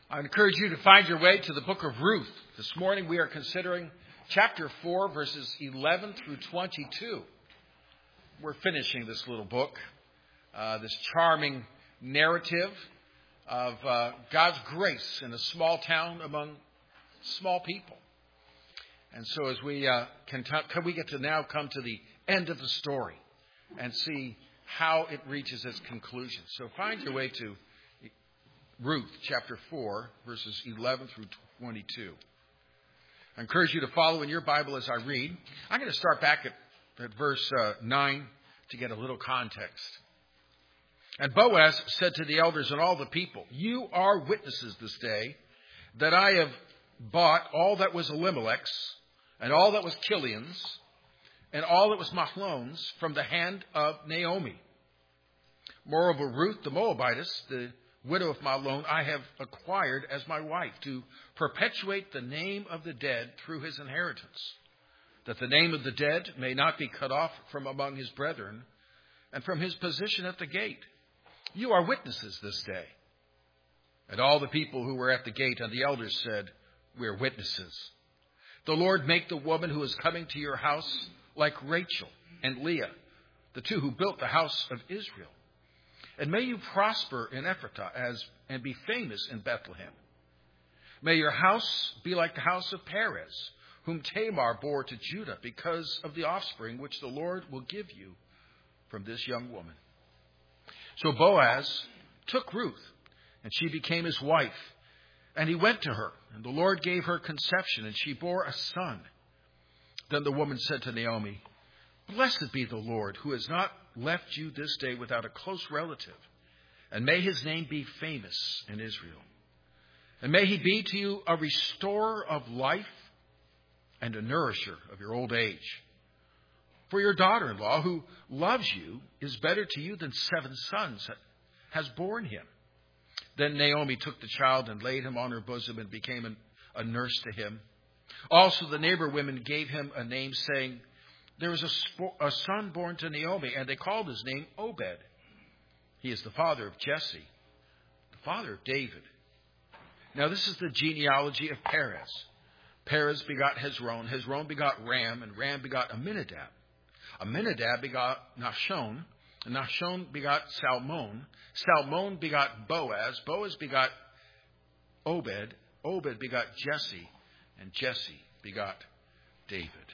I encourage you to find your way to the book of Ruth. This morning we are considering chapter 4, verses 11 through 22. We're finishing this little book, this charming narrative of God's grace in a small town among small people. And so as we we get to now come to the end of the story and see how it reaches its conclusion. So find your way to Ruth chapter 4, verses 11 through 22. I encourage you to follow in your Bible as I read. I'm going to start back at verse 9 to get a little context. And Boaz said to the elders and all the people, "You are witnesses this day that I have bought all that was Elimelech's, and all that was Chilion's, and all that was Mahlon's from the hand of Naomi. Moreover, Ruth the Moabitess, the widow of Mahlon, I have acquired as my wife to perpetuate the name of the dead through his inheritance, that the name of the dead may not be cut off from among his brethren and from his position at the gate. You are witnesses this day." And all the people who were at the gate and the elders said, "We are witnesses. The Lord make the woman who is coming to your house like Rachel and Leah, the two who built the house of Israel. And may you prosper in Ephrathah and be famous in Bethlehem. May your house be like the house of Perez, whom Tamar bore to Judah, because of the offspring which the Lord will give you from this young woman." So Boaz took Ruth, and she became his wife. And he went to her, and the Lord gave her conception, and she bore a son. Then the woman said to Naomi, "Blessed be the Lord, who has not left you this day without a close relative, and may his name be famous in Israel. And may he be to you a restorer of life and a nourisher of your old age. For your daughter-in-law, who loves you, is better to you than 7 sons has borne him." Then Naomi took the child and laid him on her bosom and became a nurse to him. Also the neighbor women gave him a name, saying, "There was a son born to Naomi," and they called his name Obed. He is the father of Jesse, the father of David. Now this is the genealogy of Perez. Perez begot Hezron. Hezron begot Ram, and Ram begot Amminadab. Amminadab begot Nahshon, and Nahshon begot Salmon. Salmon begot Boaz. Boaz begot Obed. Obed begot Jesse, and Jesse begot David.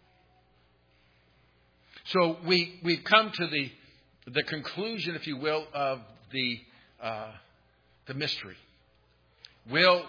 So we've come to the conclusion, if you will, of the mystery. Will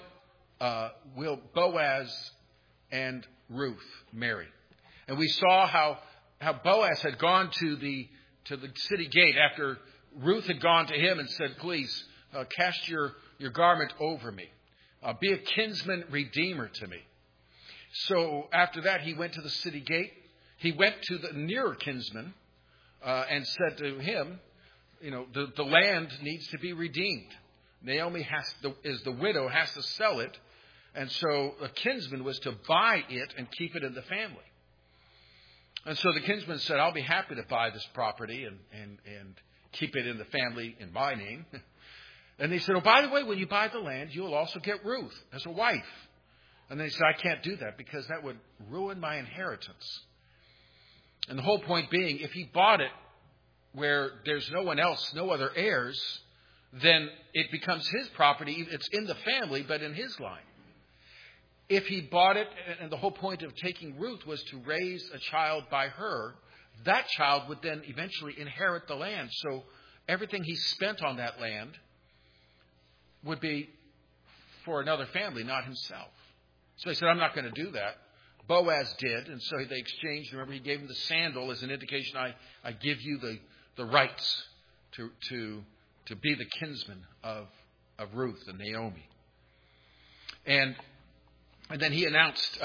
Boaz and Ruth marry? And we saw how Boaz had gone to the city gate after Ruth had gone to him and said, "Please cast your garment over me. Be a kinsman redeemer to me." So after that, he went to the city gate. He went to the nearer kinsman and said to him, the land needs to be redeemed. Naomi is the widow, has to sell it. And so a kinsman was to buy it and keep it in the family. And so the kinsman said, "I'll be happy to buy this property and keep it in the family in my name." And they said, "Oh, by the way, when you buy the land, you'll also get Ruth as a wife." And they said, "I can't do that because that would ruin my inheritance." And the whole point being, if he bought it where there's no one else, no other heirs, then it becomes his property. It's in the family, but in his line. If he bought it, and the whole point of taking Ruth was to raise a child by her, that child would then eventually inherit the land. So everything he spent on that land would be for another family, not himself. So he said, "I'm not going to do that." Boaz did, and so they exchanged. Remember, he gave him the sandal as an indication, I give you the rights to be the kinsman of Ruth and Naomi. And then he announced,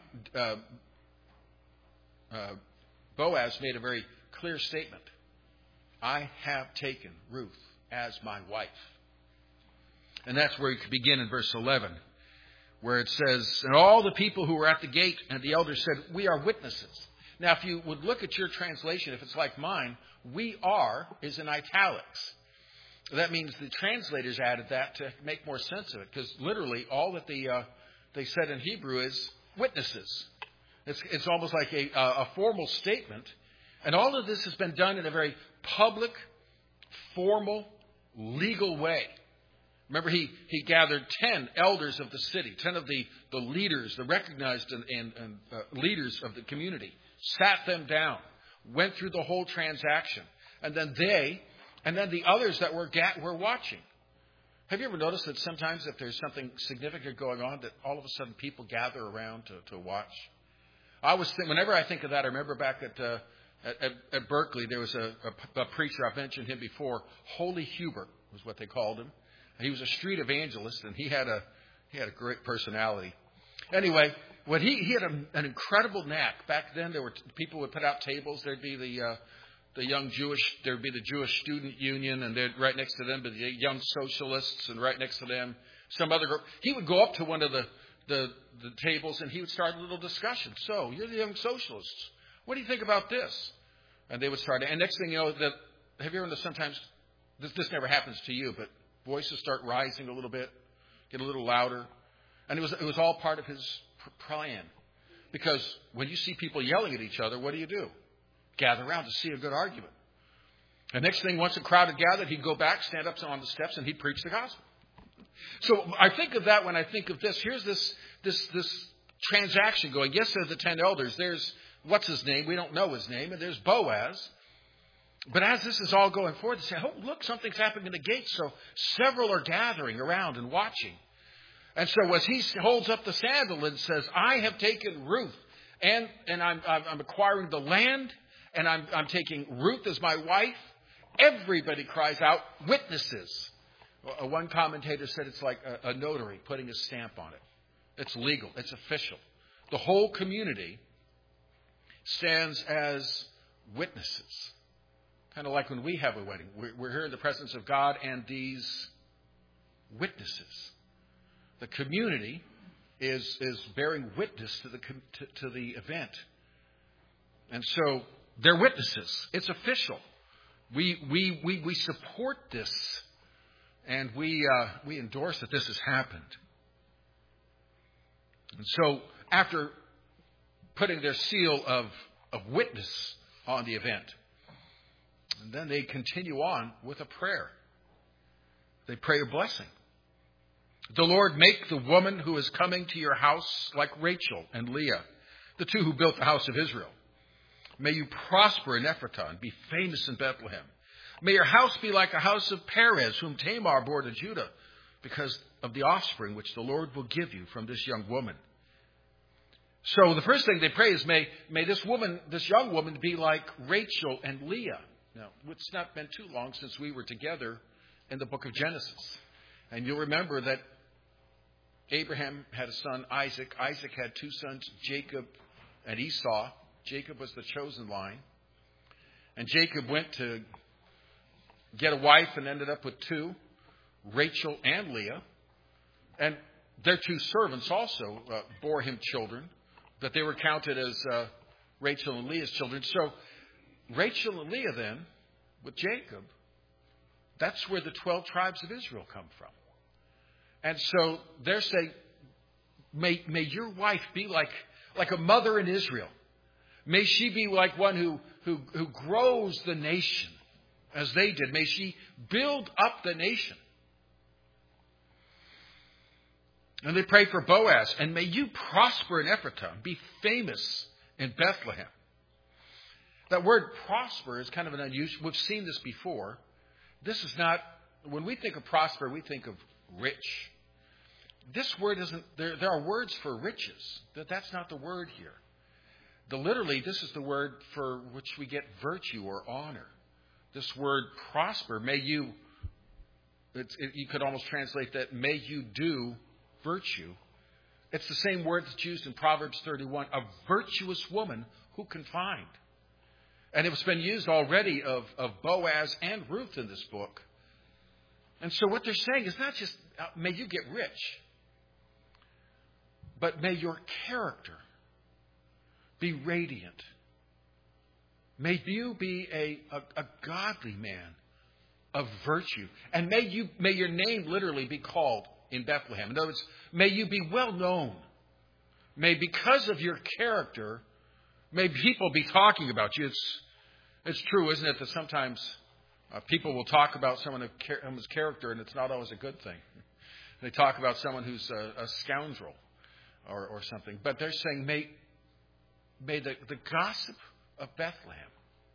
Boaz made a very clear statement. "I have taken Ruth as my wife." And that's where we could begin in verse 11. Where it says, "And all the people who were at the gate and the elders said, 'We are witnesses.'" Now, if you would look at your translation, if it's like mine, "we are" is in italics. That means the translators added that to make more sense of it, because literally all that they said in Hebrew is witnesses. It's almost like a formal statement. And all of this has been done in a very public, formal, legal way. Remember, he gathered 10 elders of the city, 10 of the leaders, the recognized and leaders of the community, sat them down, went through the whole transaction. And then the others that were watching. Have you ever noticed that sometimes if there's something significant going on, that all of a sudden people gather around to watch? Whenever I think of that, I remember back at Berkeley, there was a preacher, I've mentioned him before, Holy Hubert was what they called him. He was a street evangelist, and he had a great personality. Anyway, when he had an incredible knack. Back then, people would put out tables. There'd be the Jewish Student Union, and right next to them, the Young Socialists, and right next to them, some other group. He would go up to one of the tables, and he would start a little discussion. So, you're the Young Socialists. What do you think about this? And they would start. And next thing you know, have you ever sometimes, this never happens to you, but voices start rising a little bit, get a little louder. And it was all part of his plan. Because when you see people yelling at each other, what do? Gather around to see a good argument. And next thing, once a crowd had gathered, he'd go back, stand up on the steps, and he'd preach the gospel. So I think of that when I think of this. Here's this transaction going. Yes, there's the 10 elders. There's, what's his name? We don't know his name. And there's Boaz. But as this is all going forward, they say, oh, look, something's happening in the gate. So several are gathering around and watching. And so as he holds up the sandal and says, I have taken Ruth, and I'm acquiring the land, and I'm taking Ruth as my wife, everybody cries out, witnesses. One commentator said it's like a notary putting a stamp on it. It's legal. It's official. The whole community stands as witnesses. Kind of like when we have a wedding. We're here in the presence of God and these witnesses. The community is bearing witness to the event. And so they're witnesses. It's official. We support this, and we endorse that this has happened. And so after putting their seal of witness on the event, and then they continue on with a prayer. They pray a blessing. The Lord make the woman who is coming to your house like Rachel and Leah, the two who built the house of Israel. May you prosper in Ephrathah and be famous in Bethlehem. May your house be like a house of Perez, whom Tamar bore to Judah, because of the offspring which the Lord will give you from this young woman. So the first thing they pray is, may this young woman be like Rachel and Leah. Now, it's not been too long since we were together in the book of Genesis. And you'll remember that Abraham had a son, Isaac. Isaac had two sons, Jacob and Esau. Jacob was the chosen line. And Jacob went to get a wife and ended up with two, Rachel and Leah. And their two servants also bore him children, but they were counted as Rachel and Leah's children. So Rachel and Leah then, with Jacob, that's where the 12 tribes of Israel come from. And so they're saying, may your wife be like a mother in Israel. May she be like one who grows the nation as they did. May she build up the nation. And they pray for Boaz. And may you prosper in Ephrathah and be famous in Bethlehem. That word prosper is kind of an unusual. We've seen this before. This is not, when we think of prosper, we think of rich. This word isn't, there are words for riches. That's not the word here. Literally, this is the word for which we get virtue or honor. This word prosper, you could almost translate that, may you do virtue. It's the same word that's used in Proverbs 31, a virtuous woman who can find. And it's been used already of Boaz and Ruth in this book. And so what they're saying is not just, may you get rich, but may your character be radiant. May you be a godly man, of virtue. And may your name literally be called in Bethlehem. In other words, may you be well known. May, because of your character, may people be talking about you. It's true, isn't it, that sometimes people will talk about someone's character, and it's not always a good thing. They talk about someone who's a scoundrel or something. But they're saying, may the gossip of Bethlehem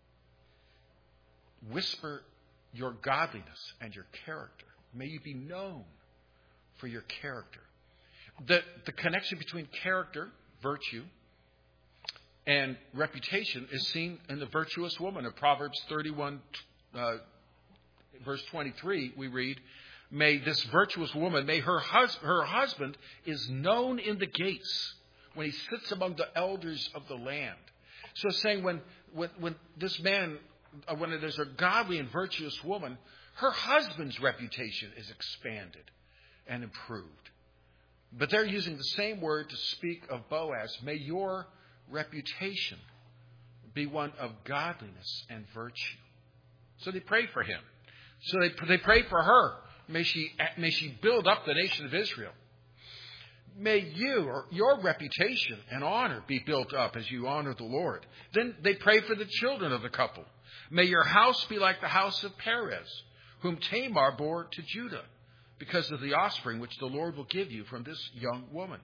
whisper your godliness and your character. May you be known for your character. The connection between character, virtue, and reputation is seen in the virtuous woman of Proverbs 31, verse 23. We read, may this virtuous woman, may her husband is known in the gates when he sits among the elders of the land. So saying when this man, when there's a godly and virtuous woman, her husband's reputation is expanded and improved. But they're using the same word to speak of Boaz. May your reputation be one of godliness and virtue. So they pray for him. So they pray for her. May she build up the nation of Israel. May your reputation and honor be built up as you honor the Lord. Then they pray for the children of the couple. May your house be like the house of Perez, whom Tamar bore to Judah, because of the offspring which the Lord will give you from this young woman.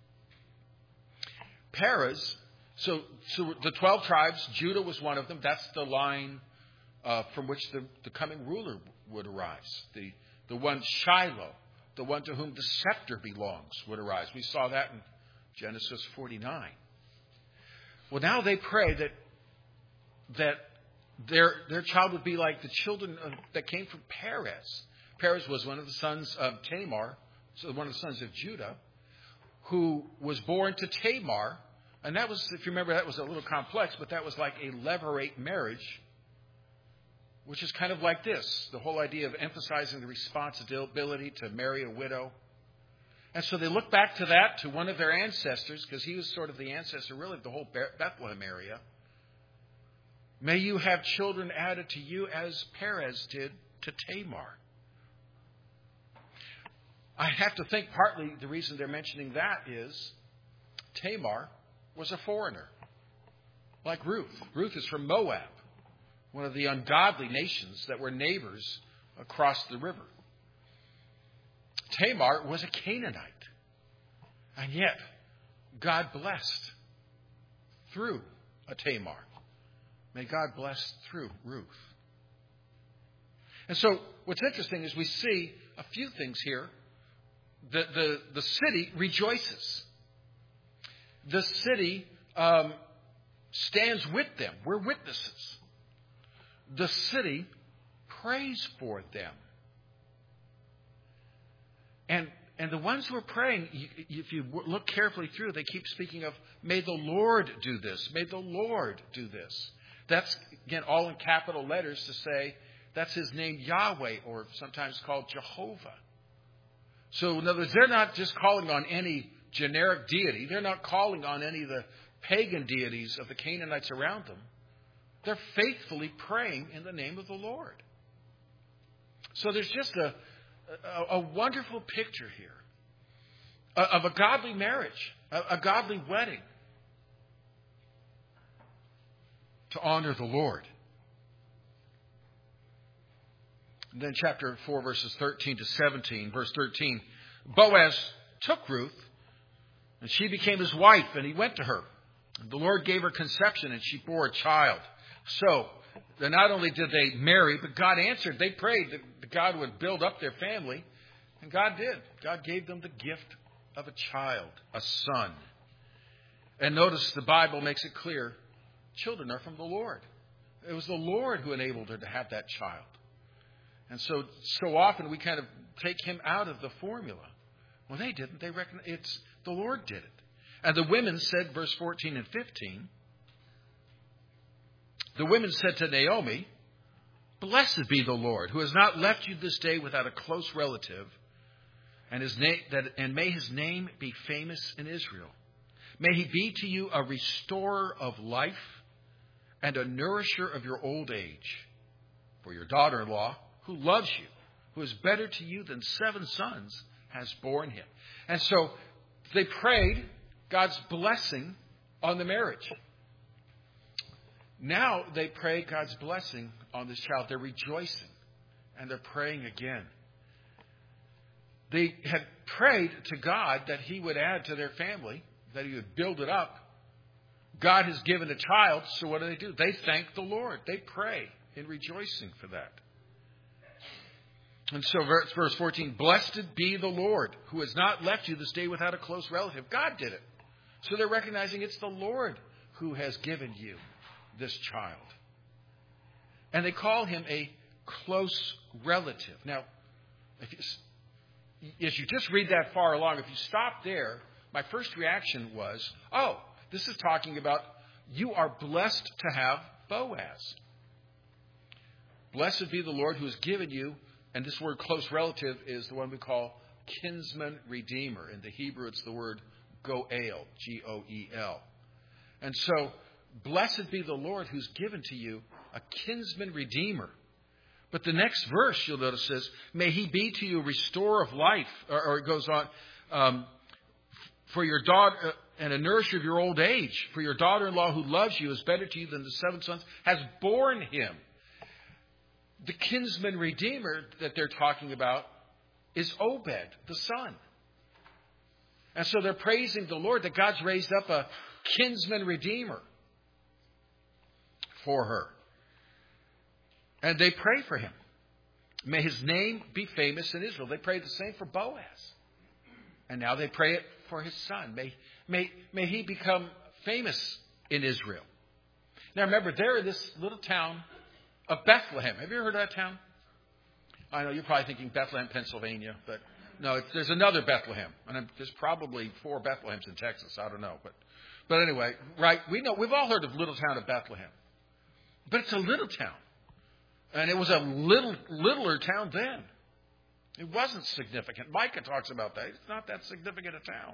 Perez, so the 12 tribes, Judah was one of them. That's the line from which the coming ruler would arise. The one Shiloh, the one to whom the scepter belongs, would arise. We saw that in Genesis 49. Well, now they pray that their child would be like the children that came from Perez. Perez was one of the sons of Tamar, so one of the sons of Judah, who was born to Tamar. And that was, if you remember, that was a little complex, but that was like a levirate marriage, which is kind of like this, the whole idea of emphasizing the responsibility to marry a widow. And so they look back to that, to one of their ancestors, because he was sort of the ancestor really of the whole Bethlehem area. May you have children added to you as Perez did to Tamar. I have to think partly the reason they're mentioning that is Tamar was a foreigner, like Ruth. Ruth is from Moab, one of the ungodly nations that were neighbors across the river. Tamar was a Canaanite, and yet God blessed through a Tamar. May God bless through Ruth. And so what's interesting is we see a few things here. The city rejoices. The city stands with them. We're witnesses. The city prays for them. And the ones who are praying, if you look carefully through, they keep speaking of, may the Lord do this. May the Lord do this. That's, again, all in capital letters to say that's his name, Yahweh, or sometimes called Jehovah. So, in other words, they're not just calling on any generic deity. They're not calling on any of the pagan deities of the Canaanites around them. They're faithfully praying in the name of the Lord. So there's just a wonderful picture here of a godly marriage, a godly wedding to honor the Lord. And then chapter 4, verses 13 to 17. Verse 13, Boaz took Ruth, and she became his wife, and he went to her. The Lord gave her conception, and she bore a child. So, not only did they marry, but God answered. They prayed that God would build up their family, and God did. God gave them the gift of a child, a son. And notice the Bible makes it clear, children are from the Lord. It was the Lord who enabled her to have that child. And so often we kind of take him out of the formula. Well, they didn't. They reckon it's the Lord did it. And the women said, verse 14 and 15, the women said to Naomi, blessed be the Lord, who has not left you this day without a close relative, and may his name be famous in Israel. May he be to you a restorer of life and a nourisher of your old age. For your daughter-in-law who loves you, who is better to you than 7 sons, has borne him. And so they prayed God's blessing on the marriage. Now they pray God's blessing on this child. They're rejoicing, and they're praying again. They had prayed to God that he would add to their family, that he would build it up. God has given a child, so what do? They thank the Lord. They pray in rejoicing for that. And so verse 14, blessed be the Lord, who has not left you this day without a close relative. God did it. So they're recognizing it's the Lord who has given you this child. And they call him a close relative. Now, as you just read that far along, if you stop there, my first reaction was, oh, this is talking about you are blessed to have Boaz. Blessed be the Lord who has given you, and this word close relative is the one we call kinsman redeemer. In the Hebrew, it's the word goel, G-O-E-L. And so, blessed be the Lord who's given to you a kinsman redeemer. But the next verse, you'll notice, says, may he be to you a restorer of life. Or it goes on, for your daughter and a nourisher of your old age. For your daughter-in-law who loves you is better to you than the 7 sons, has borne him. The kinsman redeemer that they're talking about is Obed, the son. And so they're praising the Lord that God's raised up a kinsman redeemer for her. And they pray for him. May his name be famous in Israel. They prayed the same for Boaz. And now they pray it for his son. May he become famous in Israel. Now remember, they're in this little town of Bethlehem. Have you ever heard of that town? I know you're probably thinking Bethlehem, Pennsylvania, but no, there's another Bethlehem. And there's probably 4 Bethlehems in Texas. I don't know. But anyway, right, we've all heard of little town of Bethlehem. But it's a little town. And it was a littler town then. It wasn't significant. Micah talks about that. It's not that significant a town.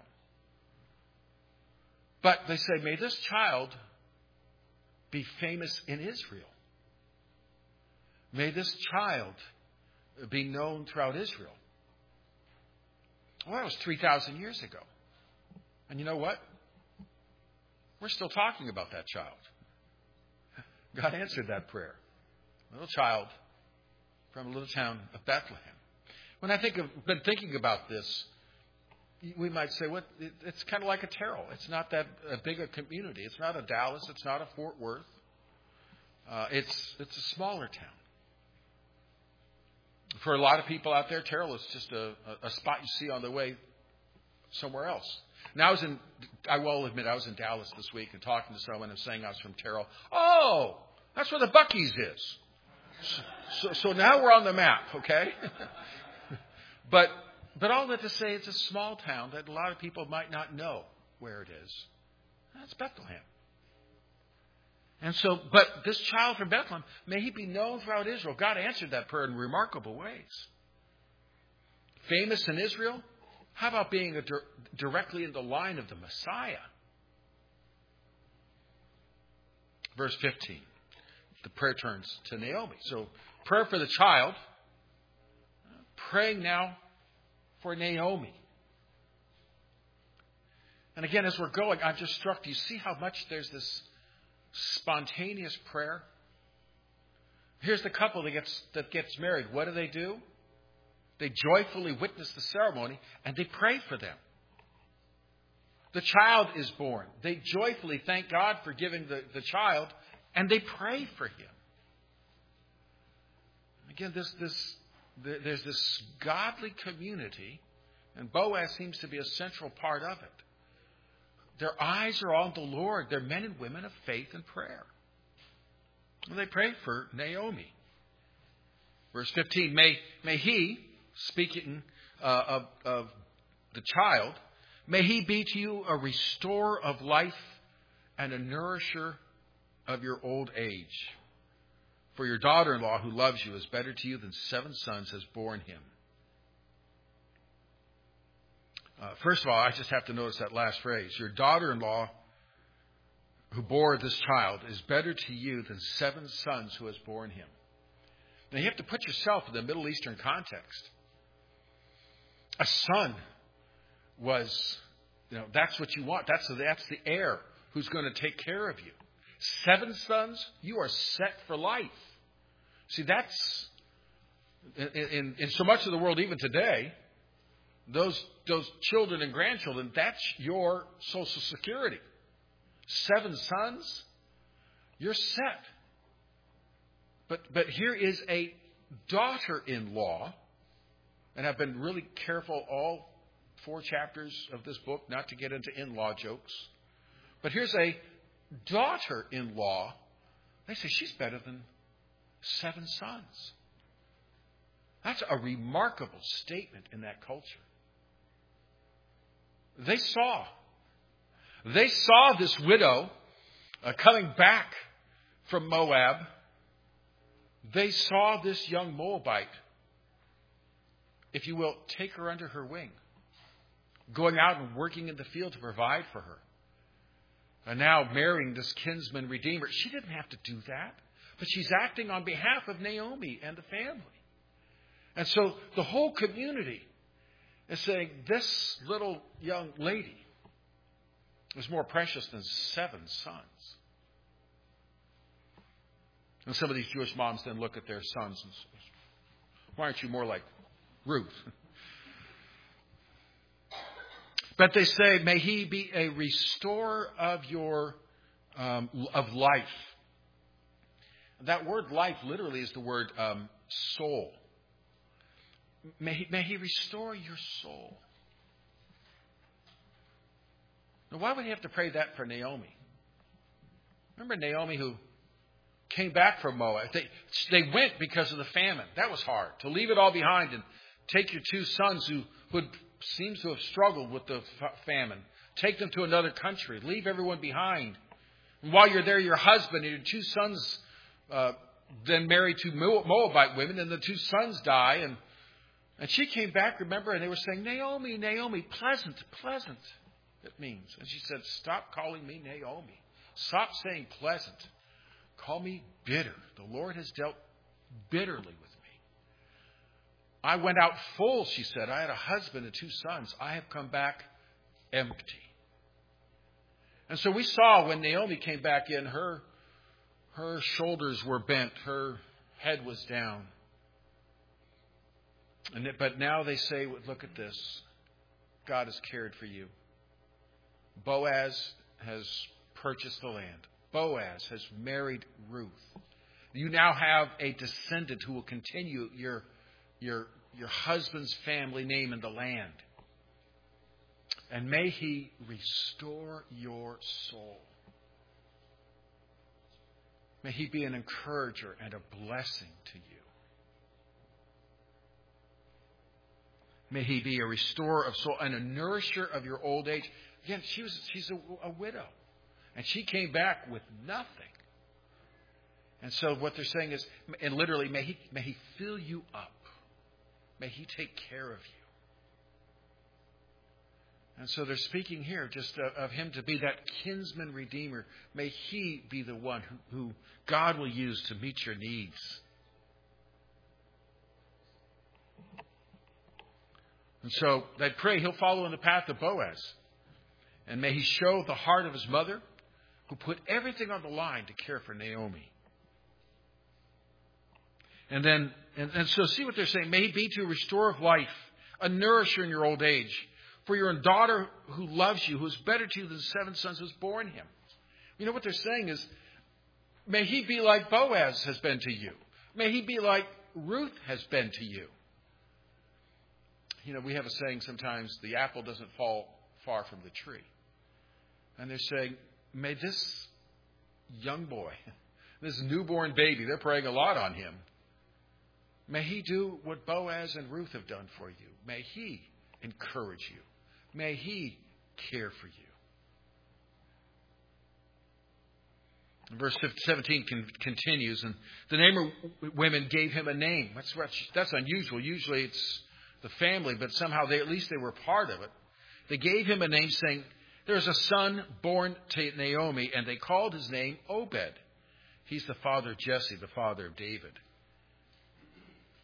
But they say, may this child be famous in Israel. May this child be known throughout Israel. Well, that was 3,000 years ago. And you know what? We're still talking about that child. God answered that prayer. A little child from a little town of Bethlehem. When been thinking about this, we might say, "What? It's kind of like a Terrell. It's not that big a community. It's not a Dallas. It's not a Fort Worth. It's a smaller town. For a lot of people out there, Terrell is just a spot you see on the way somewhere else." Now I will admit, I was in Dallas this week and talking to someone and saying I was from Terrell. Oh, that's where the Buc-ee's is. So now we're on the map, okay? But all that to say, it's a small town that a lot of people might not know where it is. That's Bethlehem. And so, but this child from Bethlehem, may he be known throughout Israel. God answered that prayer in remarkable ways. Famous in Israel? How about being directly in the line of the Messiah? Verse 15. The prayer turns to Naomi. So, prayer for the child. Praying now for Naomi. And again, as we're going, I'm just struck. Do you see how much there's this spontaneous prayer? Here's the couple that gets married. What do? They joyfully witness the ceremony and they pray for them. The child is born. They joyfully thank God for giving the child and they pray for him. Again, there's this godly community, and Boaz seems to be a central part of it. Their eyes are on the Lord. They're men and women of faith and prayer. And they pray for Naomi. Verse 15, may he, speaking of the child, may he be to you a restorer of life and a nourisher of your old age. For your daughter-in-law who loves you is better to you than 7 sons has borne him. First of all, I just have to notice that last phrase. Your daughter-in-law who bore this child is better to you than 7 sons who has borne him. Now, you have to put yourself in the Middle Eastern context. A son was, that's what you want. That's the heir who's going to take care of you. 7 sons, you are set for life. See, that's, in so much of the world even today, those children and grandchildren, that's your Social Security. 7 sons, you're set. But here is a daughter-in-law, and I've been really careful all 4 chapters of this book not to get into in-law jokes. But here's a daughter-in-law. They say she's better than 7 sons. That's a remarkable statement in that culture. They saw this widow coming back from Moab. They saw this young Moabite, if you will, take her under her wing, going out and working in the field to provide for her. And now marrying this kinsman redeemer. She didn't have to do that, but she's acting on behalf of Naomi and the family. And so the whole community is saying this little young lady is more precious than 7 sons. And some of these Jewish moms then look at their sons and say, why aren't you more like Ruth? But they say, may he be a restorer of your of life. That word life literally is the word soul. May he restore your soul. Now, why would he have to pray that for Naomi? Remember Naomi who came back from Moab. They went because of the famine. That was hard. To leave it all behind and take your 2 sons who seems to have struggled with the famine. Take them to another country. Leave everyone behind. And while you're there, your husband and your 2 sons then married 2 Moabite women, and the 2 sons die. And she came back, remember, and they were saying, Naomi, Naomi, pleasant, pleasant, it means. And she said, stop calling me Naomi. Stop saying pleasant. Call me bitter. The Lord has dealt bitterly with me. I went out full, she said. I had a husband and 2 sons. I have come back empty. And so we saw when Naomi came back in, her shoulders were bent. Her head was down. But now they say, look at this. God has cared for you. Boaz has purchased the land. Boaz has married Ruth. You now have a descendant who will continue your husband's family name in the land. And may he restore your soul. May he be an encourager and a blessing to you. May he be a restorer of soul and a nourisher of your old age. Again, she's a widow. And she came back with nothing. And so what they're saying is, and literally, may he fill you up. May he take care of you. And so they're speaking here just of him to be that kinsman redeemer. May he be the one who God will use to meet your needs. And so they pray he'll follow in the path of Boaz. And may he show the heart of his mother, who put everything on the line to care for Naomi. And so see what they're saying. May he be to a restorer of life, a nourisher in your old age. For your daughter who loves you, who is better to you than 7 sons who's borne him. You know what they're saying is, may he be like Boaz has been to you. May he be like Ruth has been to you. You know, we have a saying sometimes, the apple doesn't fall far from the tree. And they're saying, may this young boy, this newborn baby, they're praying a lot on him. May he do what Boaz and Ruth have done for you. May he encourage you. May he care for you. And verse 17 continues, and the name of women gave him a name. That's unusual. Usually it's the family, but somehow they were part of it. They gave him a name saying, there's a son born to Naomi, and they called his name Obed. He's the father of Jesse, the father of David.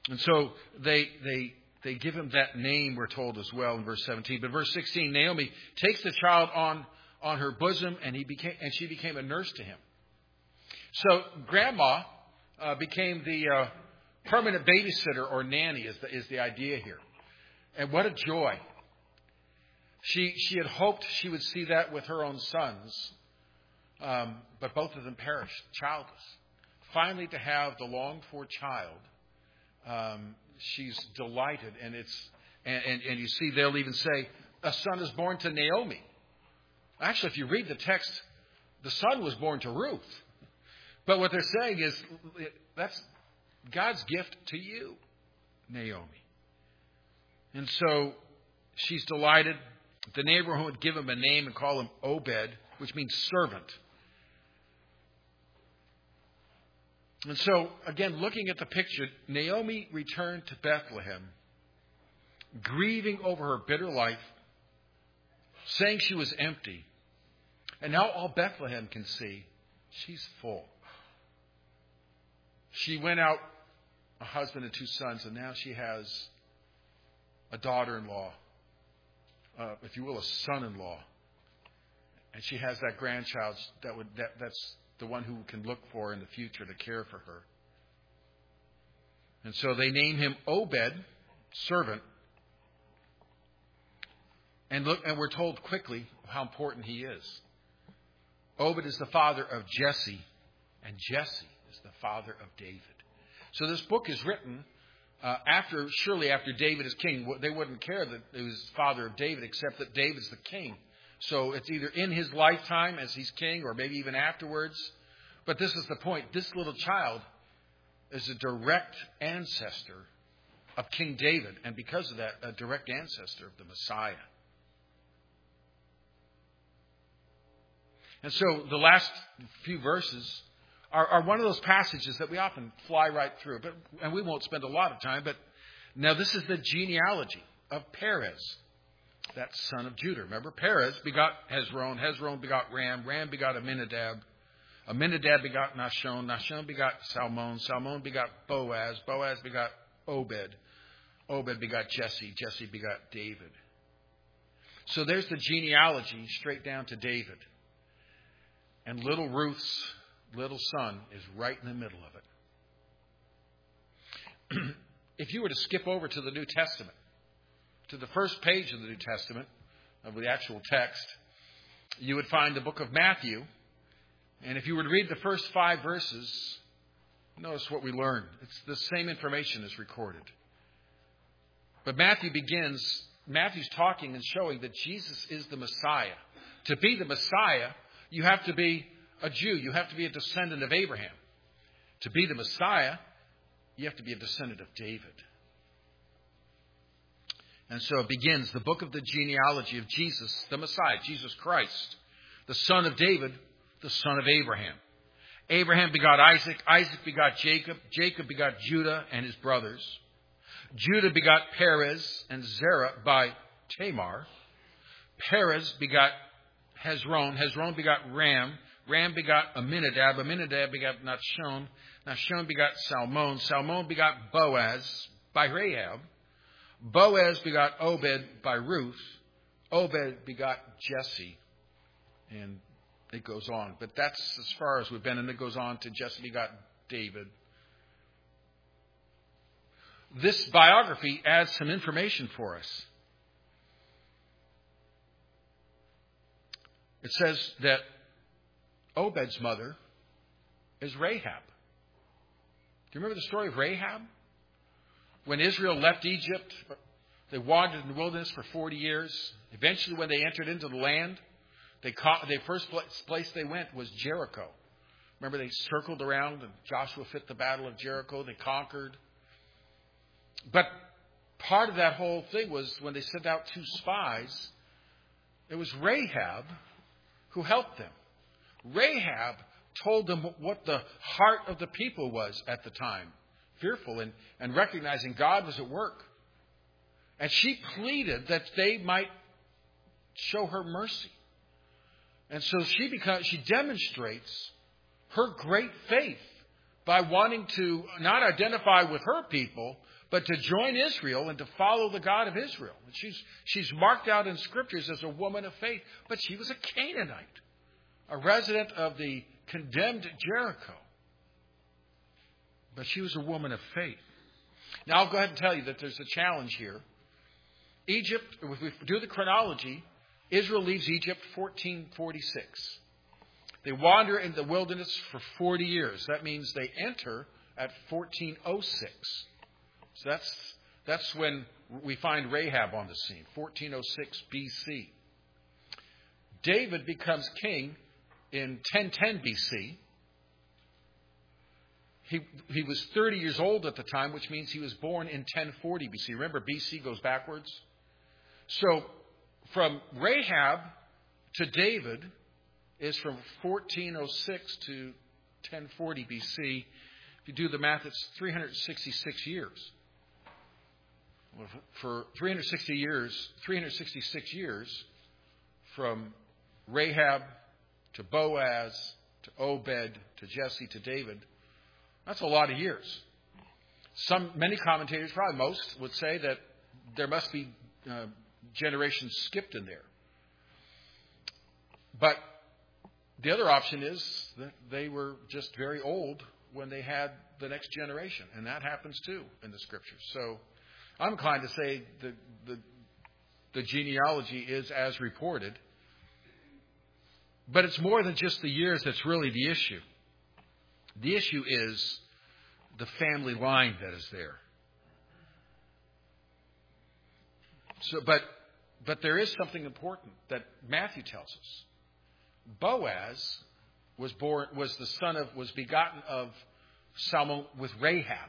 And so they give him that name, we're told as well in verse 17. But verse 16, Naomi takes the child on her bosom, and she became a nurse to him. So grandma became the permanent babysitter, or nanny is the idea here. And what a joy. She had hoped she would see that with her own sons, but both of them perished, childless. Finally, to have the longed-for child, she's delighted, and you see they'll even say, a son is born to Naomi. Actually, if you read the text, the son was born to Ruth. But what they're saying is, that's God's gift to you, Naomi. And so she's delighted. The neighborhood would give him a name and call him Obed, which means servant. And so, again, looking at the picture, Naomi returned to Bethlehem, grieving over her bitter life, saying she was empty. And now all Bethlehem can see, she's full. She went out, a husband and 2 sons, and now she has a daughter-in-law, if you will, a son-in-law. And she has that grandchild that's the one who can look for her in the future to care for her. And so they name him Obed, servant. And we're told quickly how important he is. Obed is the father of Jesse, and Jesse is the father of David. So this book is written surely after David is king. They wouldn't care that it was father of David, except that David's the king. So it's either in his lifetime as he's king, or maybe even afterwards. But this is the point. This little child is a direct ancestor of King David, and because of that, a direct ancestor of the Messiah. And so the last few verses are one of those passages that we often fly right through, and we won't spend a lot of time. But now this is the genealogy of Perez, that son of Judah. Remember, Perez begot Hezron, Hezron begot Ram, Ram begot Aminadab, Aminadab begot Nahshon, Nahshon begot Salmon, Salmon begot Boaz, Boaz begot Obed, Obed begot Jesse, Jesse begot David. So there's the genealogy straight down to David. And little Ruth's little son is right in the middle of it. If you were to skip over to the New Testament, to the first page of the New Testament, of the actual text, you would find the book of Matthew. And if you were to read the first 5 verses, notice what we learn. It's the same information is recorded. But Matthew's talking and showing that Jesus is the Messiah. To be the Messiah, you have to be a Jew. You have to be a descendant of Abraham. To be the Messiah, you have to be a descendant of David. And so it begins the book of the genealogy of Jesus, the Messiah, Jesus Christ, the son of David, the son of Abraham. Abraham begot Isaac. Isaac begot Jacob. Jacob begot Judah and his brothers. Judah begot Perez and Zerah by Tamar. Perez begot Hezron. Hezron begot Ram. Ram begot Aminadab. Aminadab begot Nahshon. Nahshon begot Salmon. Salmon begot Boaz by Rahab. Boaz begot Obed by Ruth. Obed begot Jesse. And it goes on. But that's as far as we've been. And it goes on to Jesse begot David. This biography adds some information for us. It says that Obed's mother is Rahab. Do you remember the story of Rahab? When Israel left Egypt, they wandered in the wilderness for 40 years. Eventually, when they entered into the land, the first place they went was Jericho. Remember, they circled around and Joshua fit the battle of Jericho. They conquered. But part of that whole thing was when they sent out 2 spies, it was Rahab who helped them. Rahab told them what the heart of the people was at the time, fearful and recognizing God was at work. And she pleaded that they might show her mercy. And so she demonstrates her great faith by wanting to not identify with her people, but to join Israel and to follow the God of Israel. She's marked out in Scriptures as a woman of faith, but she was a Canaanite, a resident of the condemned Jericho. But she was a woman of faith. Now, I'll go ahead and tell you that there's a challenge here. Egypt, if we do the chronology, Israel leaves Egypt 1446. They wander in the wilderness for 40 years. That means they enter at 1406. So that's when we find Rahab on the scene, 1406 BC. David becomes king in 1010 BC. He was 30 years old at the time, which means he was born in 1040 BC. Remember, BC goes backwards. So from Rahab to David is from 1406 to 1040 BC. If you do the math, it's 366 years. For 366 years, from Rahab to Boaz to Obed to Jesse to David, that's a lot of years. Many commentators, probably most, would say that there must be generations skipped in there. But the other option is that they were just very old when they had the next generation. And that happens too in the Scriptures. So I'm inclined to say the genealogy is as reported. But it's more than just the years that's really the issue. The issue is the family line that is there. So, but there is something important that Matthew tells us. Boaz was begotten of Salmon with Rahab.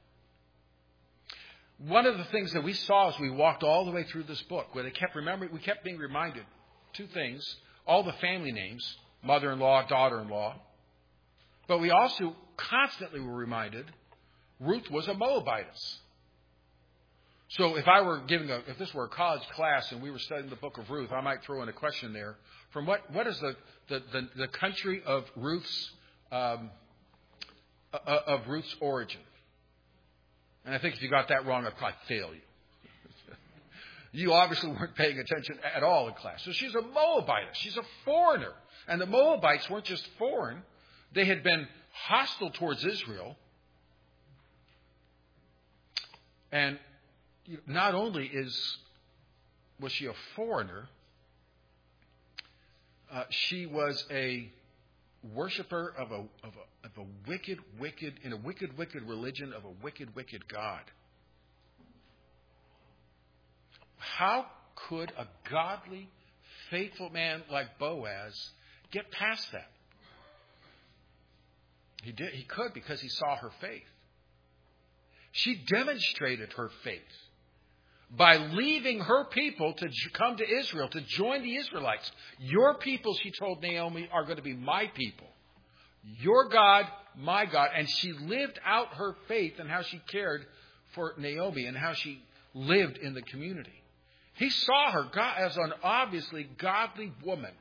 One of the things that we saw as we walked all the way through this book, where we kept being reminded two things: all the family names, mother-in-law, daughter-in-law. But we also constantly were reminded Ruth was a Moabitess. So if this were a college class and we were studying the book of Ruth, I might throw in a question there. From what is the country of Ruth's origin? And I think if you got that wrong, I'd probably fail you. You obviously weren't paying attention at all in class. So she's a Moabitess. She's a foreigner. And the Moabites weren't just foreign. They had been hostile towards Israel. And not only was she a foreigner, she was a worshiper of a wicked religion of a wicked God. How could a godly, faithful man like Boaz get past that? He did. He could, because he saw her faith. She demonstrated her faith by leaving her people to come to Israel, to join the Israelites. Your people, she told Naomi, are going to be my people. Your God, my God. And she lived out her faith and how she cared for Naomi and how she lived in the community. He saw her as an obviously godly woman.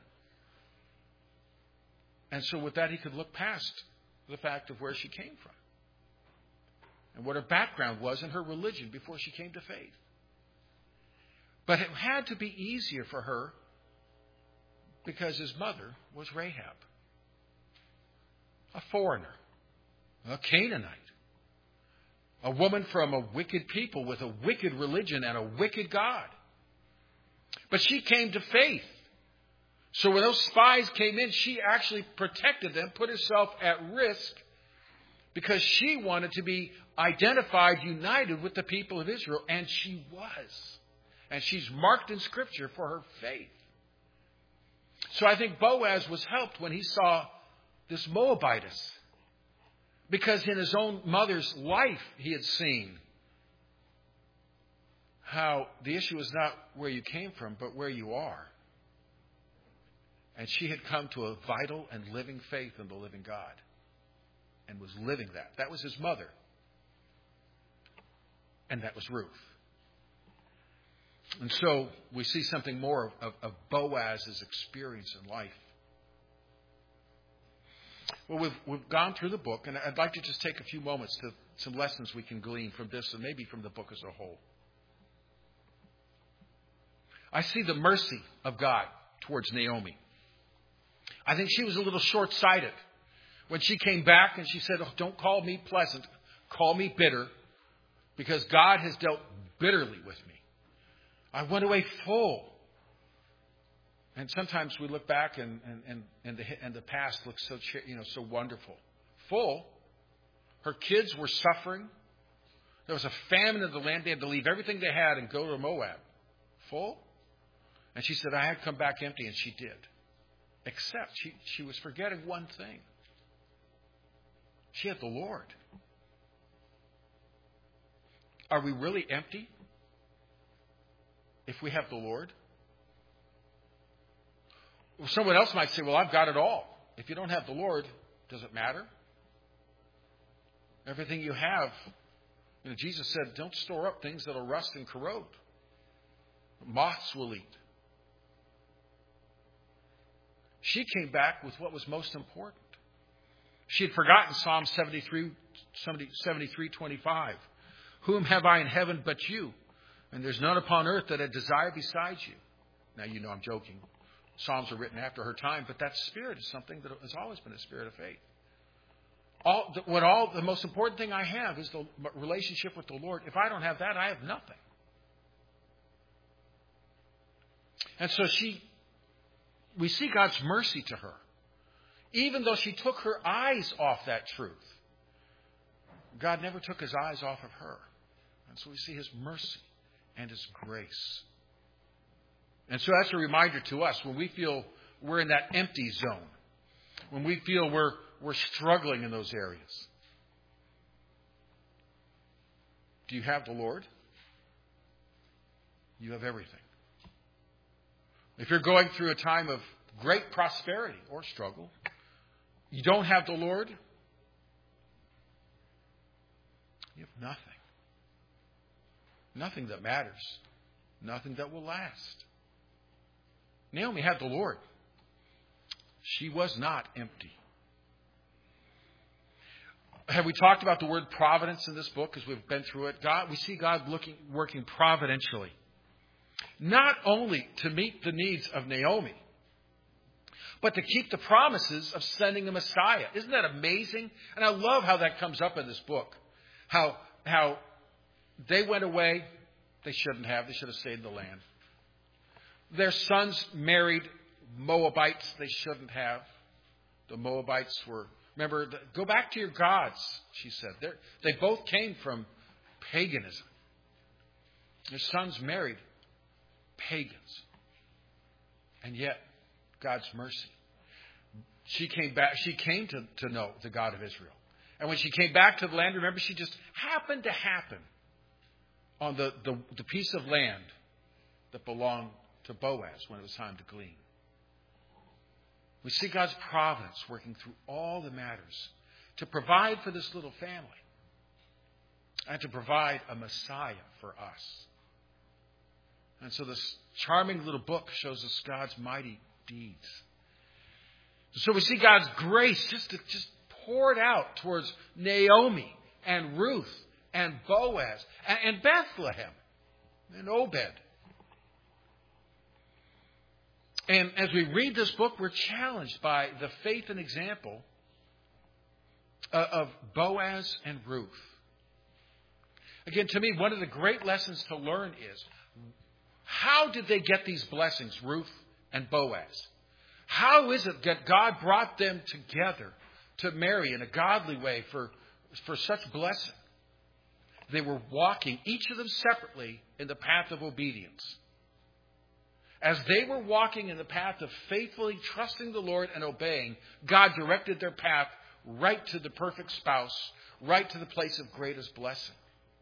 And so with that, he could look past the fact of where she came from and what her background was in her religion before she came to faith. But it had to be easier for her because his mother was Rahab, a foreigner, a Canaanite, a woman from a wicked people with a wicked religion and a wicked God. But she came to faith. So when those spies came in, she actually protected them, put herself at risk, because she wanted to be identified, united with the people of Israel. And she was. And she's marked in Scripture for her faith. So I think Boaz was helped when he saw this Moabitess, because in his own mother's life he had seen how the issue is not where you came from, but where you are. And she had come to a vital and living faith in the living God and was living that. That was his mother. And that was Ruth. And so we see something more of Boaz's experience in life. Well, we've gone through the book, and I'd like to just take a few moments to some lessons we can glean from this and maybe from the book as a whole. I see the mercy of God towards Naomi. I think she was a little short-sighted when she came back and she said, "Oh, don't call me pleasant, call me bitter, because God has dealt bitterly with me. I went away full." And sometimes we look back and the past looks so wonderful. Full. Her kids were suffering. There was a famine in the land. They had to leave everything they had and go to Moab. Full. And she said, "I had come back empty," and she did. Except she was forgetting one thing. She had the Lord. Are we really empty if we have the Lord? Someone else might say, "Well, I've got it all." If you don't have the Lord, does it matter? Everything you have, Jesus said, don't store up things that will rust and corrode. Moths will eat. She came back with what was most important. She had forgotten Psalm 73:25. "Whom have I in heaven but you? And there's none upon earth that I desire besides you." Now, I'm joking. Psalms are written after her time, but that spirit is something that has always been a spirit of faith. The most important thing I have is the relationship with the Lord. If I don't have that, I have nothing. And so we see God's mercy to her. Even though she took her eyes off that truth, God never took his eyes off of her. And so we see his mercy and his grace. And so that's a reminder to us when we feel we're in that empty zone, when we feel we're struggling in those areas. Do you have the Lord? You have everything. If you're going through a time of great prosperity or struggle, you don't have the Lord, you have nothing. Nothing that matters. Nothing that will last. Naomi had the Lord. She was not empty. Have we talked about the word providence in this book as we've been through it? We see God working providentially. Not only to meet the needs of Naomi, but to keep the promises of sending a Messiah. Isn't that amazing? And I love how that comes up in this book. How they went away. They shouldn't have. They should have stayed in the land. Their sons married Moabites they shouldn't have. The Moabites were, remember, go back to your gods, she said. They both came from paganism. Their sons married pagans. And yet, God's mercy. She came back. She came to know the God of Israel. And when she came back to the land, remember, she just happened to happen on the piece of land that belonged to Boaz when it was time to glean. We see God's providence working through all the matters to provide for this little family and to provide a Messiah for us. And so this charming little book shows us God's mighty deeds. So we see God's grace just poured out towards Naomi and Ruth and Boaz and Bethlehem and Obed. And as we read this book, we're challenged by the faith and example of Boaz and Ruth. Again, to me, one of the great lessons to learn is, how did they get these blessings, Ruth and Boaz? How is it that God brought them together to marry in a godly way for such blessing? They were walking, each of them separately, in the path of obedience. As they were walking in the path of faithfully trusting the Lord and obeying, God directed their path right to the perfect spouse, right to the place of greatest blessing.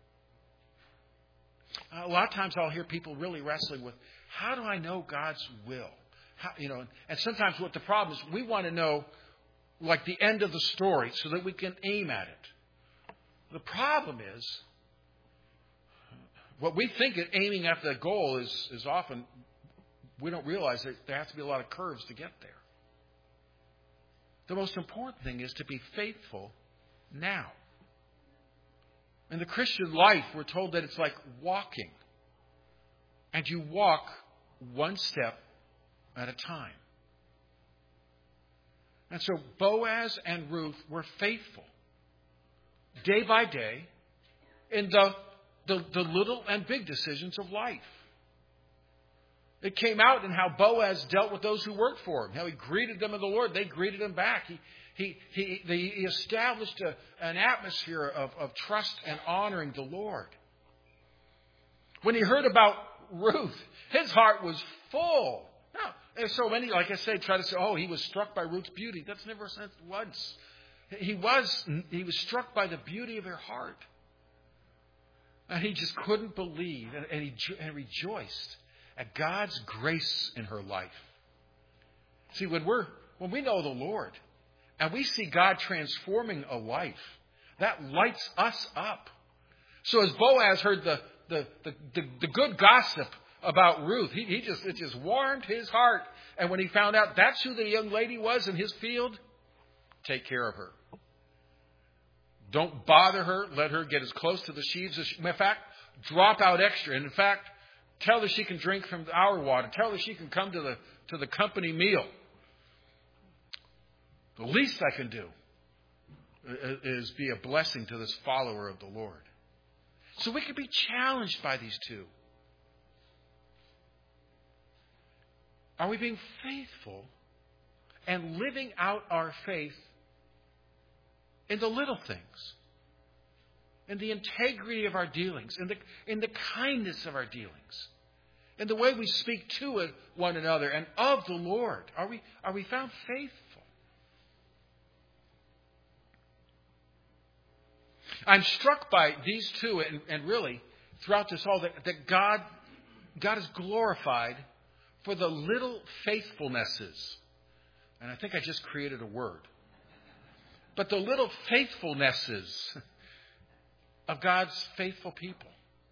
A lot of times I'll hear people really wrestling with, how do I know God's will? And sometimes what the problem is, we want to know like the end of the story so that we can aim at it. The problem is, what we think of aiming at the goal is often, we don't realize that there has to be a lot of curves to get there. The most important thing is to be faithful now. In the Christian life, we're told that it's like walking. And you walk one step at a time. And so Boaz and Ruth were faithful day by day in the little and big decisions of life. It came out in how Boaz dealt with those who worked for him, how he greeted them in the Lord. They greeted him back. He established an atmosphere of trust and honoring the Lord. When he heard about Ruth, his heart was full. Now, there's so many, like I say, try to say, oh, he was struck by Ruth's beauty. That's never said once. He was struck by the beauty of her heart. And he just couldn't believe and he rejoiced at God's grace in her life. See, when we know the Lord and we see God transforming a life, that lights us up. So as Boaz heard the good gossip about Ruth, it just warmed his heart. And when he found out that's who the young lady was in his field, take care of her. Don't bother her. Let her get as close to the sheaves as she, in fact, drop out extra. And in fact, tell her she can drink from our water. Tell her she can come to the company meal. The least I can do is be a blessing to this follower of the Lord. So we can be challenged by these two. Are we being faithful and living out our faith in the little things, in the integrity of our dealings, in the kindness of our dealings, in the way we speak to one another and of the Lord? Are we found faithful? I'm struck by these two, and really throughout this all, that God is glorified for the little faithfulnesses. And I think I just created a word. But the little faithfulnesses of God's faithful people.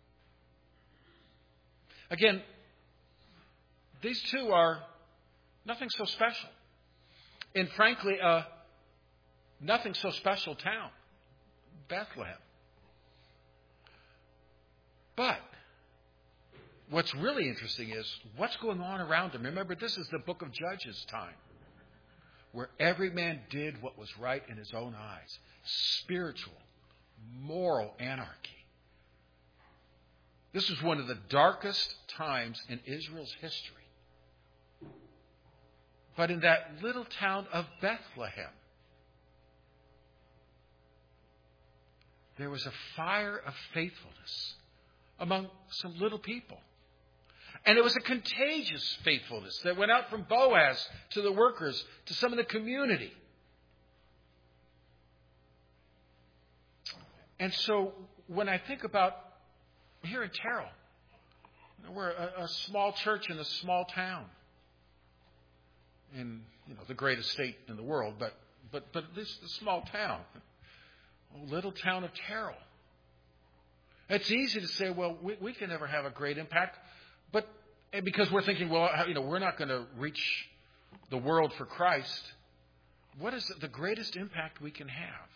Again, these two are nothing so special. In, frankly, nothing so special town, Bethlehem. But what's really interesting is what's going on around them. Remember, this is the book of Judges time, where every man did what was right in his own eyes. Spiritual, moral anarchy. This was one of the darkest times in Israel's history. But in that little town of Bethlehem, there was a fire of faithfulness among some little people. And it was a contagious faithfulness that went out from Boaz to the workers, to some of the community. And so when I think about here in Terrell, we're a small church in a small town in the greatest state in the world, but this is a small town, a little town of Terrell. It's easy to say, well, we can never have a great impact, but because we're thinking, well, we're not going to reach the world for Christ. What is the greatest impact we can have?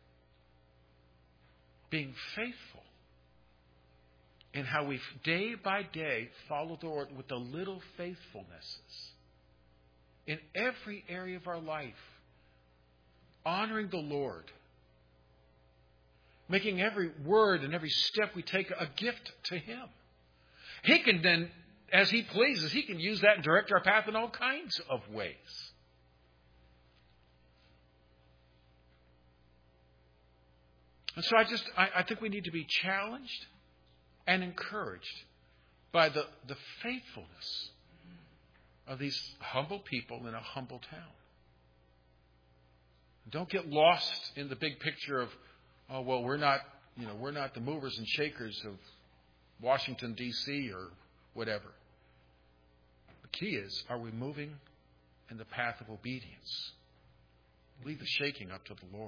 Being faithful in how we day by day follow the Lord with the little faithfulnesses in every area of our life, honoring the Lord, making every word and every step we take a gift to Him. He can then, as He pleases, He can use that and direct our path in all kinds of ways. And so I think we need to be challenged and encouraged by the faithfulness of these humble people in a humble town. Don't get lost in the big picture of, oh, well, we're not the movers and shakers of Washington, D.C. or whatever. The key is, are we moving in the path of obedience? Leave the shaking up to the Lord.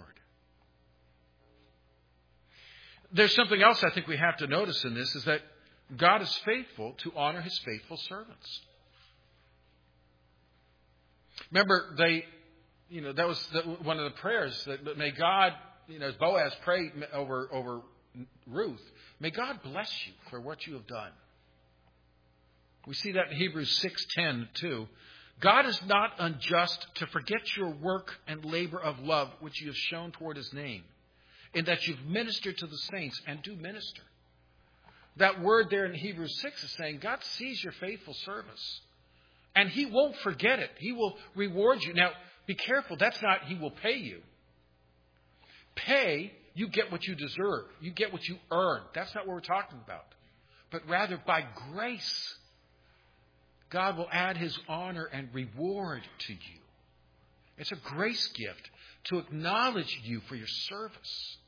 There's something else I think we have to notice in this, is that God is faithful to honor His faithful servants. Remember, that was one of the prayers that may God, as Boaz prayed over Ruth, may God bless you for what you have done. We see that in Hebrews 6:10 too. God is not unjust to forget your work and labor of love which you have shown toward his name, in that you've ministered to the saints and do minister. That word there in Hebrews 6 is saying God sees your faithful service. And he won't forget it. He will reward you. Now, be careful. That's not he will pay you. Pay, you get what you deserve. You get what you earn. That's not what we're talking about. But rather, by grace, God will add his honor and reward to you. It's a grace gift to acknowledge you for your service.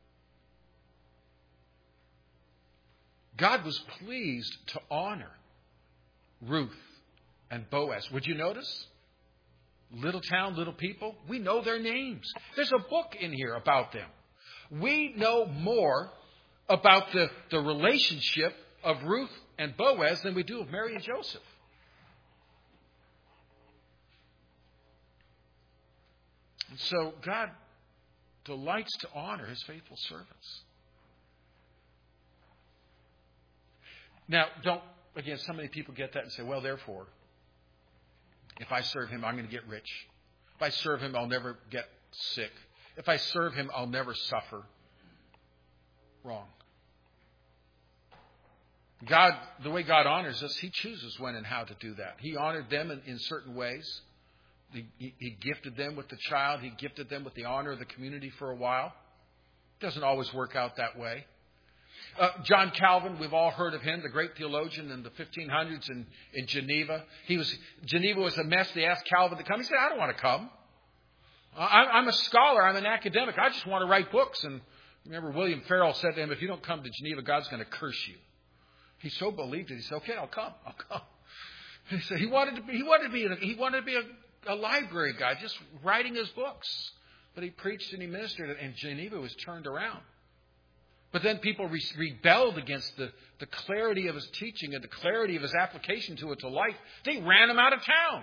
God was pleased to honor Ruth and Boaz. Would you notice? Little town, little people. We know their names. There's a book in here about them. We know more about the relationship of Ruth and Boaz than we do of Mary and Joseph. And so God delights to honor his faithful servants. Now, so many people get that and say, well, therefore, if I serve him, I'm going to get rich. If I serve him, I'll never get sick. If I serve him, I'll never suffer. Wrong. God, the way God honors us, he chooses when and how to do that. He honored them in certain ways. He gifted them with the child. He gifted them with the honor of the community for a while. It doesn't always work out that way. John Calvin, we've all heard of him, the great theologian in the 1500s in Geneva. Geneva was a mess. They asked Calvin to come. He said, I don't want to come. I'm a scholar. I'm an academic. I just want to write books. And remember, William Farel said to him, if you don't come to Geneva, God's going to curse you. He so believed it. He said, okay, I'll come. He said he wanted to be a library guy, just writing his books. But he preached and he ministered, and Geneva was turned around. But then people rebelled against the clarity of his teaching and the clarity of his application to it to life. They ran him out of town.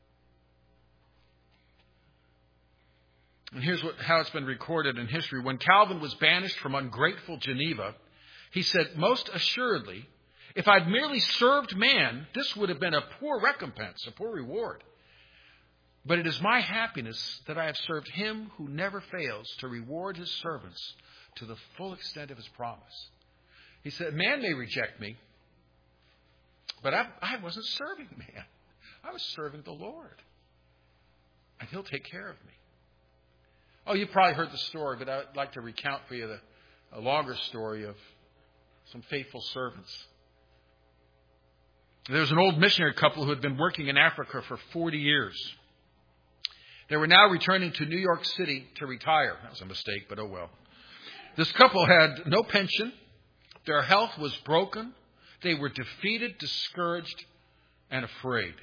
And here's how it's been recorded in history. When Calvin was banished from ungrateful Geneva, he said, most assuredly, if I'd merely served man, this would have been a poor recompense, a poor reward. But it is my happiness that I have served him who never fails to reward his servants to the full extent of his promise. He said, man may reject me, but I wasn't serving man. I was serving the Lord. And he'll take care of me. Oh, you've probably heard the story, but I'd like to recount for you a longer story of some faithful servants. There was an old missionary couple who had been working in Africa for 40 years. They were now returning to New York City to retire. That was a mistake, but oh well. This couple had no pension. Their health was broken. They were defeated, discouraged, and afraid.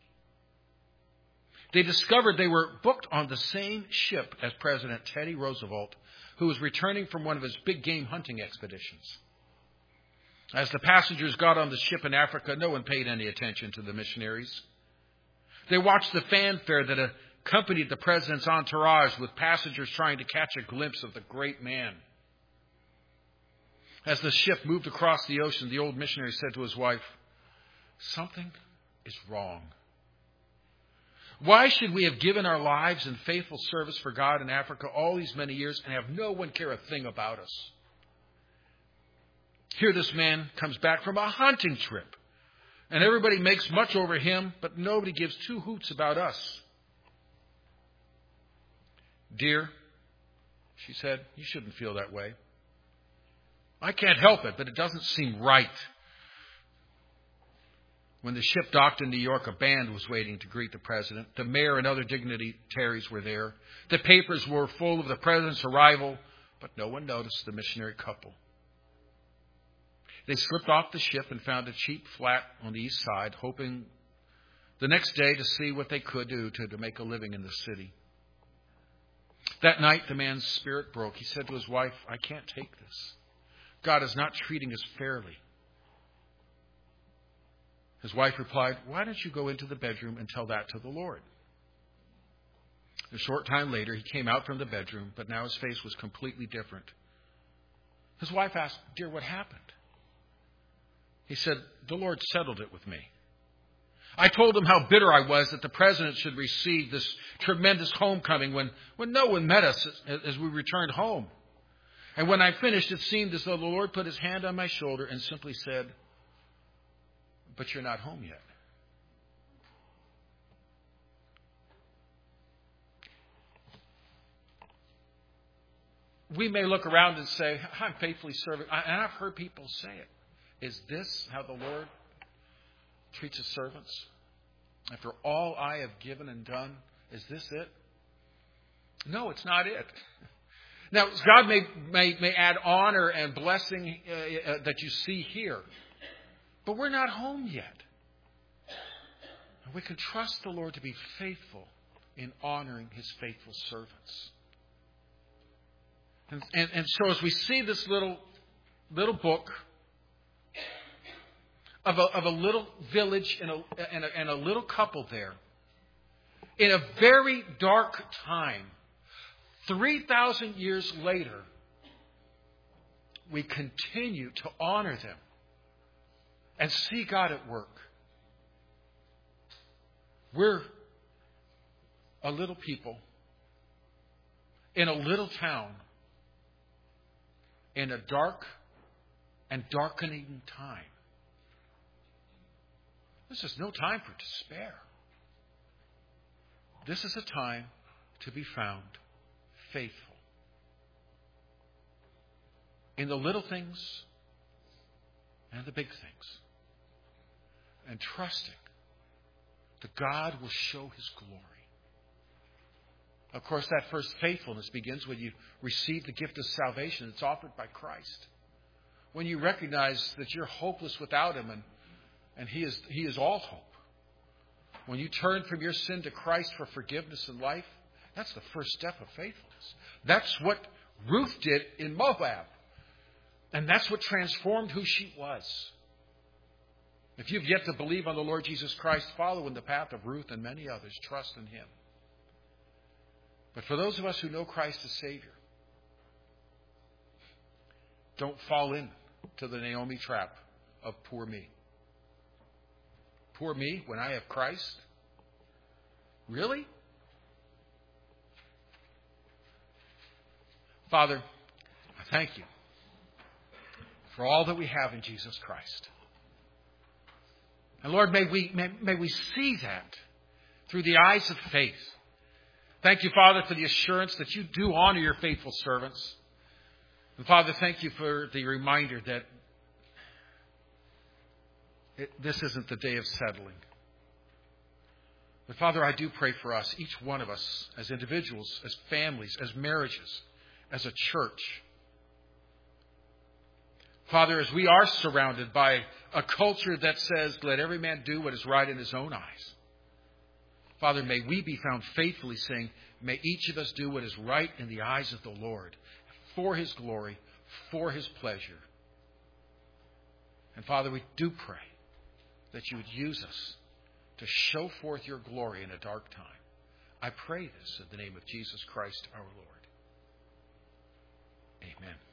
They discovered they were booked on the same ship as President Teddy Roosevelt, who was returning from one of his big game hunting expeditions. As the passengers got on the ship in Africa, no one paid any attention to the missionaries. They watched the fanfare that accompanied the president's entourage, with passengers trying to catch a glimpse of the great man. As the ship moved across the ocean, the old missionary said to his wife, something is wrong. Why should we have given our lives in faithful service for God in Africa all these many years and have no one care a thing about us? Here this man comes back from a hunting trip, and everybody makes much over him, but nobody gives two hoots about us. Dear, she said, you shouldn't feel that way. I can't help it, but it doesn't seem right. When the ship docked in New York, a band was waiting to greet the president. The mayor and other dignitaries were there. The papers were full of the president's arrival, but no one noticed the missionary couple. They slipped off the ship and found a cheap flat on the east side, hoping the next day to see what they could do to make a living in the city. That night, the man's spirit broke. He said to his wife, I can't take this. God is not treating us fairly. His wife replied, why don't you go into the bedroom and tell that to the Lord? A short time later, he came out from the bedroom, but now his face was completely different. His wife asked, "Dear, what happened?" He said, "The Lord settled it with me. I told him how bitter I was that the president should receive this tremendous homecoming when no one met us as we returned home. And when I finished, it seemed as though the Lord put his hand on my shoulder and simply said, 'But you're not home yet.'" We may look around and say, "I'm faithfully serving." And I've heard people say it. Is this how the Lord treats his servants? After all I have given and done, is this it? No, it's not it. Now, God may add honor and blessing that you see here, but we're not home yet. And we can trust the Lord to be faithful in honoring his faithful servants. And so as we see this little book of a little village and a little couple there, in a very dark time, 3,000 years later, we continue to honor them and see God at work. We're a little people in a little town in a dark and darkening time. This is no time for despair. This is a time to be found faithful in the little things and the big things, and trusting that God will show his glory. Of course, that first faithfulness begins when you receive the gift of salvation that's offered by Christ. When you recognize that you're hopeless without him and he is all hope. When you turn from your sin to Christ for forgiveness and life, that's the first step of faithfulness. That's what Ruth did in Moab. And that's what transformed who she was. If you've yet to believe on the Lord Jesus Christ, follow in the path of Ruth and many others. Trust in him. But for those of us who know Christ as Savior, don't fall into the Naomi trap of poor me. Poor me when I have Christ? Really? Father, I thank you for all that we have in Jesus Christ. And Lord, may we see that through the eyes of faith. Thank you, Father, for the assurance that you do honor your faithful servants. And Father, thank you for the reminder that this isn't the day of settling. But Father, I do pray for us, each one of us, as individuals, as families, as marriages, as a church. Father, as we are surrounded by a culture that says, let every man do what is right in his own eyes. Father, may we be found faithfully saying, may each of us do what is right in the eyes of the Lord, for his glory, for his pleasure. And Father, we do pray that you would use us to show forth your glory in a dark time. I pray this in the name of Jesus Christ our Lord. Amen.